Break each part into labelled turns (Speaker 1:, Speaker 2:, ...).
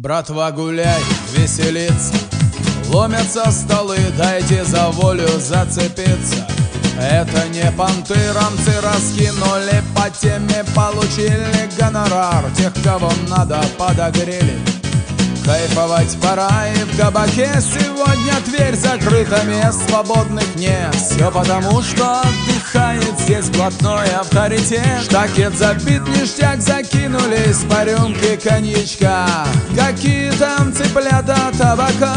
Speaker 1: Братва, гуляй, веселиться, ломятся столы, дайте за волю зацепиться. Это не понты, рамцы раскинули по теме, получили гонорар. Тех, кого надо, подогрели. Кайфовать пора, и в кабаке сегодня дверь закрыта, мест свободных нет. Все потому, что отдыхает здесь блатной авторитет. Штакет забит, ништяк закинулись по рюмке коньячка. Какие там цыплята табака?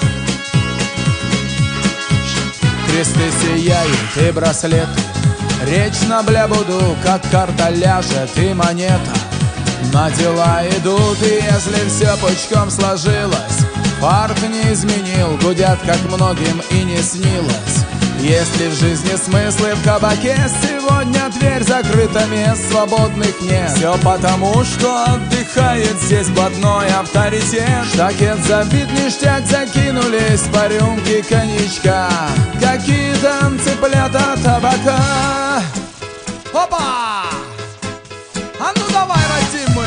Speaker 1: Кресты сияют и браслеты, речь на блябуду, как карта ляжет и монета. На дела идут, и если все пучком сложилось, фарт не изменил, гудят, как многим и не снилось. Есть ли в жизни смыслы, в кабаке сегодня дверь закрыта, мест свободных нет. Все потому, что отдыхает здесь блатной авторитет. Штакет забит, ништяк закинулись по рюмке коньячка. Какие там цыплята табака? Опа! А ну давай, родимый!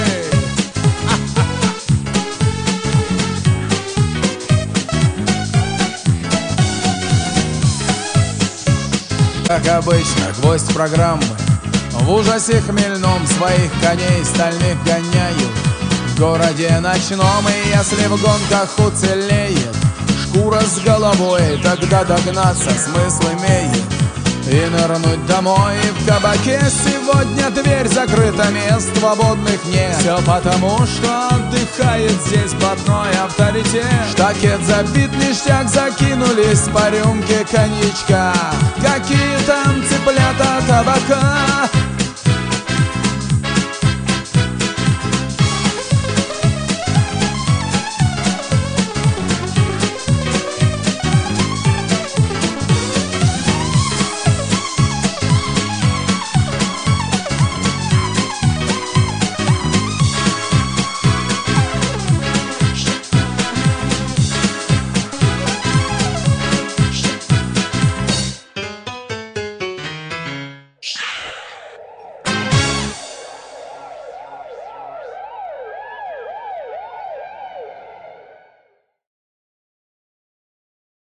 Speaker 1: Как обычно, гвоздь программы. В ужасе хмельном своих коней стальных гоняют. В городе ночном, и если в гонках уцелеет шкура с головой, тогда догнаться смысл имеет и нырнуть домой. В кабаке сегодня дверь закрыта, мест свободных нет. Все потому, что отдыхает здесь блатной авторитет. Штакет забит, ништяк закинулись по рюмке коньячка. Какие там цыплята табака?